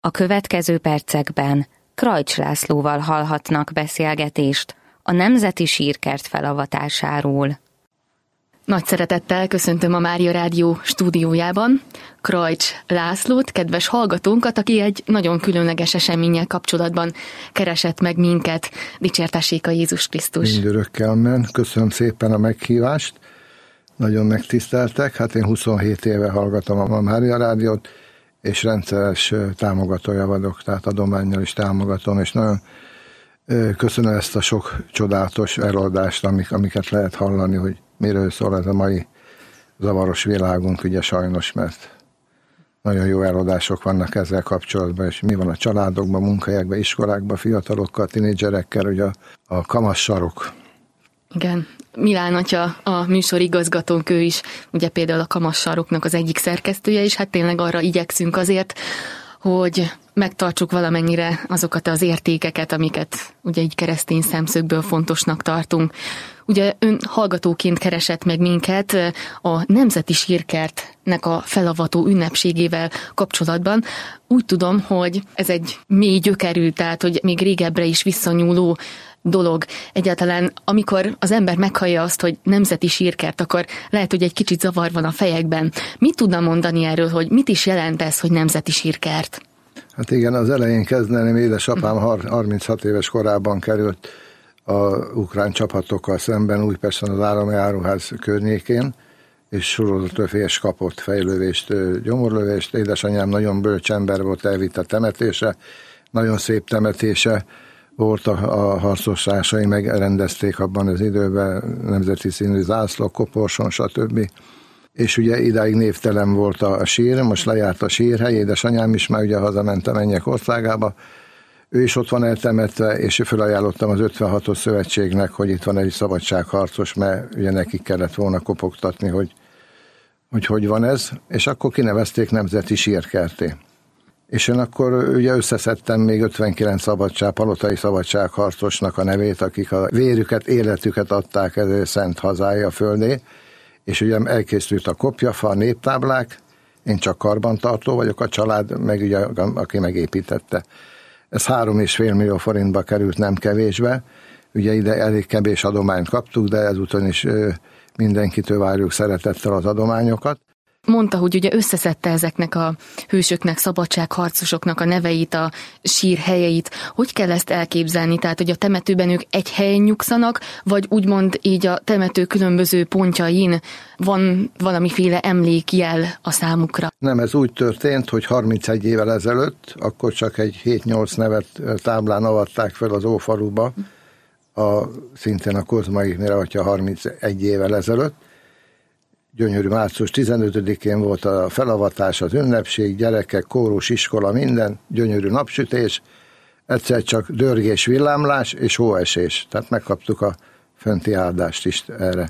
A következő percekben Krajcs Lászlóval hallhatnak beszélgetést a Nemzeti Sírkert felavatásáról. Nagy szeretettel köszöntöm a Mária Rádió stúdiójában Krajcs Lászlót, kedves hallgatónkat, aki egy nagyon különleges eseménnyel kapcsolatban keresett meg minket. Dicsértessék a Jézus Krisztus! Mindörökké amen. Köszönöm szépen a meghívást. Nagyon megtiszteltek. Hát én 27 éve hallgatom a Mária Rádiót, és rendszeres támogatója vagyok, tehát adománnyal is támogatom, és nagyon köszönöm ezt a sok csodálatos előadást, amiket lehet hallani, hogy miről szól ez a mai zavaros világunk, ugye sajnos, mert nagyon jó előadások vannak ezzel kapcsolatban, és mi van a családokban, munkahelyekben, iskolákban, fiatalokkal, tinédzserekkel, ugye a kamasz sarok. Igen, Milán atya, a műsor igazgatónk, ő is ugye például a kamasz saroknak az egyik szerkesztője, és hát tényleg arra igyekszünk azért, hogy megtartsuk valamennyire azokat az értékeket, amiket ugye így keresztény szemszögből fontosnak tartunk. Ugye ön hallgatóként keresett meg minket a Nemzeti Sírkertnek a felavató ünnepségével kapcsolatban. Úgy tudom, hogy ez egy mély gyökerű, tehát hogy még régebbre is visszanyúló dolog. Egyáltalán, amikor az ember meghallja azt, hogy Nemzeti Sírkert, akkor lehet, hogy egy kicsit zavar van a fejekben. Mit tudna mondani erről, hogy mit is jelent ez, hogy Nemzeti Sírkert? Hát igen, az elején kezdeném, édesapám 36 éves korában került a ukrán csapatokkal szemben Újpesten az Állami Áruház környékén, és sorozatövés kapott, fejlövést, gyomorlövést. Édesanyám nagyon bölcs ember volt, elvitt a temetése, nagyon szép temetése volt, a harcostársai megrendezték abban az időben, nemzeti színű zászlók, koporson, stb. És ugye idáig névtelen volt a sír, most lejárt a sírhely, édesanyám is már ugye hazament a mennyek országába, ő is ott van eltemetve, és felajánlottam az 56-os szövetségnek, hogy itt van egy szabadságharcos, mert ugye nekik kellett volna kopogtatni, hogy van ez, és akkor kinevezték Nemzeti Sírkertté. És én akkor ugye összeszedtem még 59 palotai szabadságharcosnak a nevét, akik a vérüket, életüket adták ezért szent hazája földé, és ugye elkészült a kopjafa, a néptáblák, én csak karbantartó vagyok, a család, meg ugye, aki megépítette. Ez 3,5 millió forintba került, nem kevésbe. Ugye ide elég kevés adományt kaptuk, de ezúton is mindenkitől várjuk szeretettel az adományokat. Mondta, hogy ugye összeszedte ezeknek a hősöknek, szabadságharcosoknak a neveit, a sírhelyeit. Hogy kell ezt elképzelni? Tehát, hogy a temetőben ők egy helyen nyugszanak, vagy úgymond így a temető különböző pontjain van valamiféle emlékjel a számukra? Nem, ez úgy történt, hogy 31 évvel ezelőtt, akkor csak egy 7-8 nevet táblán avatták fel az Ófaluba, szintén a Kozmai Mireatya 31 évvel ezelőtt. Gyönyörű március 15-én volt a felavatás, az ünnepség, gyerekek, kórus, iskola, minden, gyönyörű napsütés, egyszer csak dörgés, villámlás és hóesés, tehát megkaptuk a fönti áldást is erre.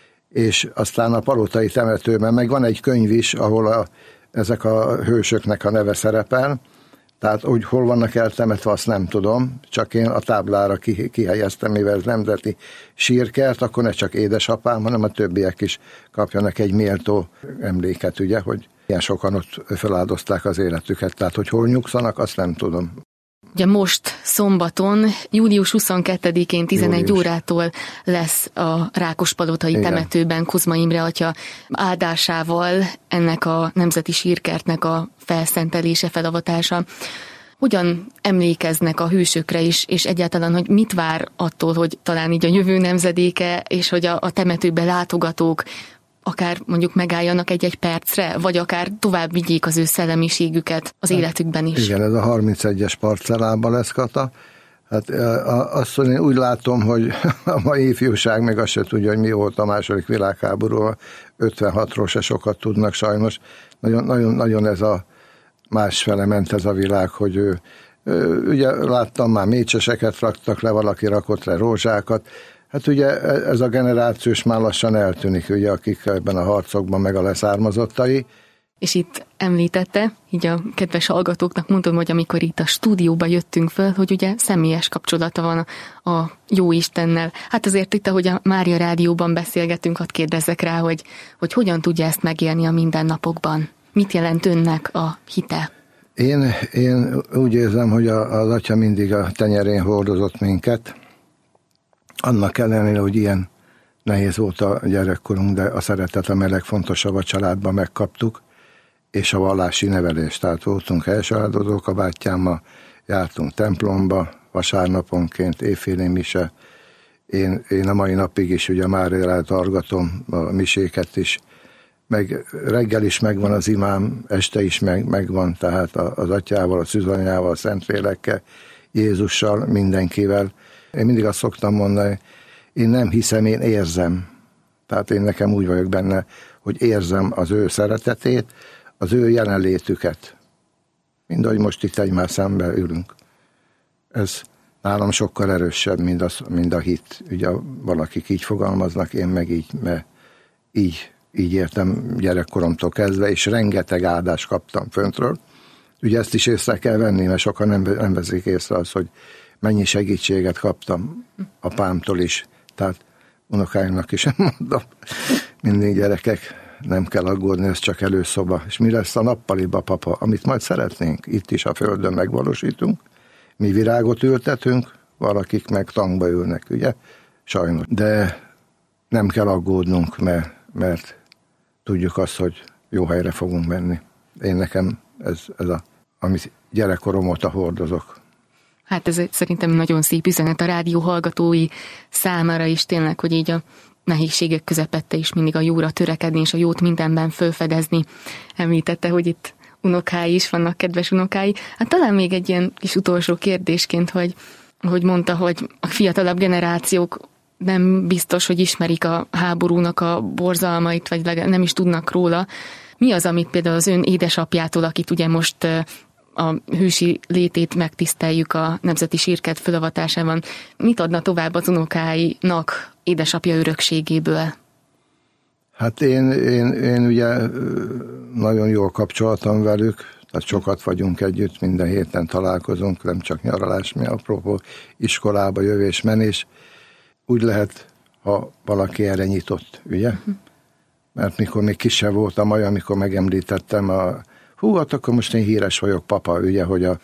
És aztán a palotai temetőben meg van egy könyv is, ahol ezek a hősöknek a neve szerepel, tehát hogy hol vannak eltemetve, azt nem tudom, csak én a táblára kihelyeztem, mivel ez Nemzeti Sírkert, akkor ne csak édesapám, hanem a többiek is kapjanak egy méltó emléket, ugye, hogy ilyen sokan ott feláldozták az életüket, tehát hogy hol nyugszanak, azt nem tudom. Ugye most szombaton, július 22-én 11 órától lesz a Rákospalotai temetőben Kozma Imre atya áldásával ennek a Nemzeti Sírkertnek a felszentelése, felavatása. Hogyan emlékeznek a hősökre is, és egyáltalán, hogy mit vár attól, hogy talán így a jövő nemzedéke, és hogy a temetőbe látogatók akár mondjuk megálljanak egy-egy percre, vagy akár tovább vigyék az ő szellemiségüket az életükben is. Igen, ez a 31-es parcellában lesz, Kata. Hát azt én úgy látom, hogy a mai ifjúság még azt se tudja, hogy mi volt a második világháború, 56-ról se sokat tudnak sajnos. Nagyon ez a másfele ment ez a világ, hogy ugye láttam már mécseseket raktak le, valaki rakott le rózsákat. Hát ugye ez a generációs már lassan eltűnik, ugye, akik ebben a harcokban meg a leszármazottai. És itt említette, így a kedves hallgatóknak mondom, hogy amikor itt a stúdióba jöttünk föl, hogy ugye személyes kapcsolata van a Jóistennel. Hát azért itt, ahogy a Mária Rádióban beszélgetünk, hadd kérdezzek rá, hogy hogyan tudja ezt megélni a mindennapokban. Mit jelent önnek a hite? Én úgy érzem, hogy az Atya mindig a tenyerén hordozott minket. Annak ellenére, hogy ilyen nehéz volt a gyerekkorunk, de a szeretet, ami legfontosabb, a családban megkaptuk, és a vallási nevelés. Tehát voltunk elsaládozók a bátyámmal, jártunk templomba, vasárnaponként, éjféli mise. Én a mai napig is ugye Máriára targatom a miséket is, meg reggel is megvan az imám, este is megvan, tehát az atyával, a szűzanyával, a Szentlélekkel, Jézussal, mindenkivel. Én mindig azt szoktam mondani, én nem hiszem, én érzem. Tehát én nekem úgy vagyok benne, hogy érzem az ő szeretetét, az ő jelenlétüket. Mind ahogy most itt egymás szemben ülünk. Ez nálam sokkal erősebb, mint a hit. Ugye valakik így fogalmaznak, én meg így, mert így értem gyerekkoromtól kezdve, és rengeteg áldást kaptam föntről. Ugye ezt is észre kell venni, mert sokan nem veszik észre az, hogy mennyi segítséget kaptam apámtól is. Tehát unokáimnak is mondom, mindig gyerekek, nem kell aggódni, ez csak előszoba. És mi lesz a nappaliba, papa, amit majd szeretnénk, itt is a földön megvalósítunk. Mi virágot ültetünk, valakik meg tankba ülnek, ugye? Sajnos. De nem kell aggódnunk, mert tudjuk azt, hogy jó helyre fogunk menni. Én nekem ez amit gyerekkorom óta hordozok. Hát ez szerintem nagyon szép üzenet a rádió hallgatói számára is tényleg, hogy így a nehézségek közepette is mindig a jóra törekedni, és a jót mindenben fölfedezni. Említette, hogy itt unokái is vannak, kedves unokái. Hát talán még egy ilyen kis utolsó kérdésként, hogy mondta, hogy a fiatalabb generációk nem biztos, hogy ismerik a háborúnak a borzalmait, vagy nem is tudnak róla. Mi az, amit például az ön édesapjától, akit ugye most a hősi létét megtiszteljük a Nemzeti Sírkert fölavatásában, mit adna tovább az unokáinak édesapja örökségéből? Hát én ugye nagyon jól kapcsolatom velük, tehát sokat vagyunk együtt, minden héten találkozunk, nem csak nyaralás, mi apropó iskolába jövés, menés. Úgy lehet, ha valaki erre nyitott, ugye? Mert mikor még kisebb voltam, amikor megemlítettem hát akkor most én híres vagyok, papa, ugye, hogy a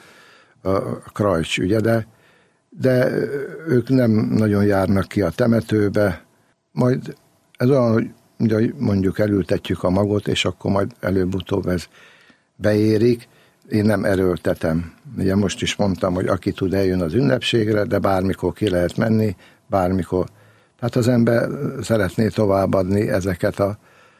Krajcs, ugye, de ők nem nagyon járnak ki a temetőbe, majd ez olyan, hogy mondjuk elültetjük a magot, és akkor majd előbb-utóbb ez beérik, én nem erőltetem. Ugye most is mondtam, hogy aki tud, eljön az ünnepségre, de bármikor ki lehet menni, bármikor. Tehát az ember szeretné továbbadni ezeket a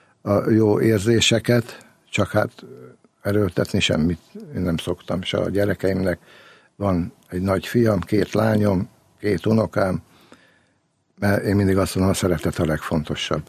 jó érzéseket, csak hát erőltetni semmit én nem szoktam. És a gyerekeimnek van egy nagy fiam, 2 lányom, 2 unokám, mert én mindig azt mondom, a szeretet a legfontosabb.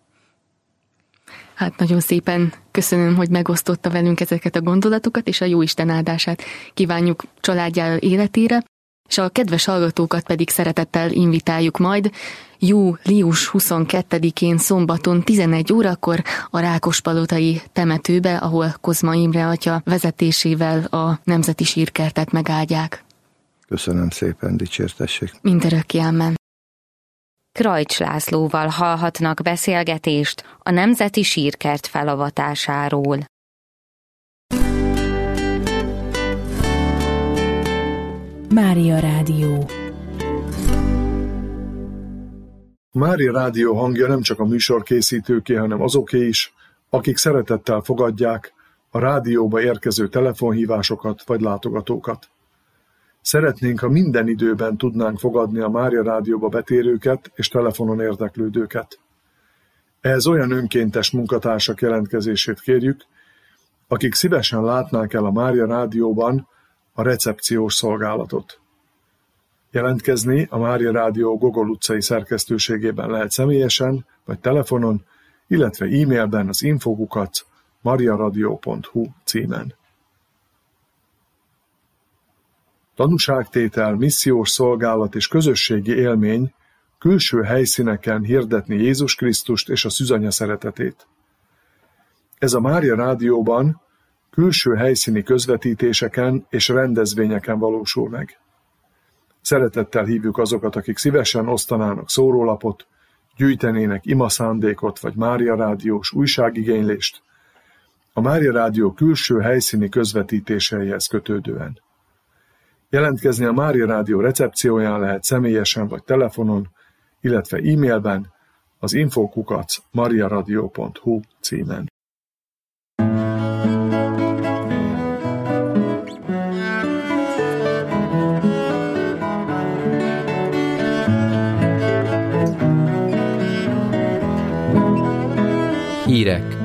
Hát nagyon szépen köszönöm, hogy megosztotta velünk ezeket a gondolatokat, és a Jóisten áldását kívánjuk családjára, életére, és a kedves hallgatókat pedig szeretettel invitáljuk majd július 22-én szombaton 11 órakor a Rákospalotai temetőbe, ahol Kozma Imre atya vezetésével a Nemzeti Sírkertet megáldják. Köszönöm szépen, dicsértessék. Mindörökké amen. Krajcs Lászlóval hallhatnak beszélgetést a Nemzeti Sírkert felavatásáról. Mária Rádió. Mária Rádió hangja nem csak a műsorkészítőké, hanem azoké is, akik szeretettel fogadják a rádióba érkező telefonhívásokat vagy látogatókat. Szeretnénk, ha minden időben tudnánk fogadni a Mária Rádióba betérőket és telefonon érdeklődőket. Ehhez olyan önkéntes munkatársak jelentkezését kérjük, akik szívesen látnák el a Mária Rádióban a recepciós szolgálatot. Jelentkezni a Mária Rádió Gogol utcai szerkesztőségében lehet személyesen vagy telefonon, illetve e-mailben az info@mariaradio.hu címen. Tanúságtétel, missziós szolgálat és közösségi élmény külső helyszíneken hirdetni Jézus Krisztust és a szűzanya szeretetét. Ez a Mária Rádióban külső helyszíni közvetítéseken és rendezvényeken valósul meg. Szeretettel hívjuk azokat, akik szívesen osztanának szórólapot, gyűjtenének imaszándékot vagy Mária Rádiós újságigénylést, a Mária Rádió külső helyszíni közvetítéseihez kötődően. Jelentkezni a Mária Rádió recepcióján lehet személyesen vagy telefonon, illetve e-mailben az info@mariaradio.hu címen. Hírek.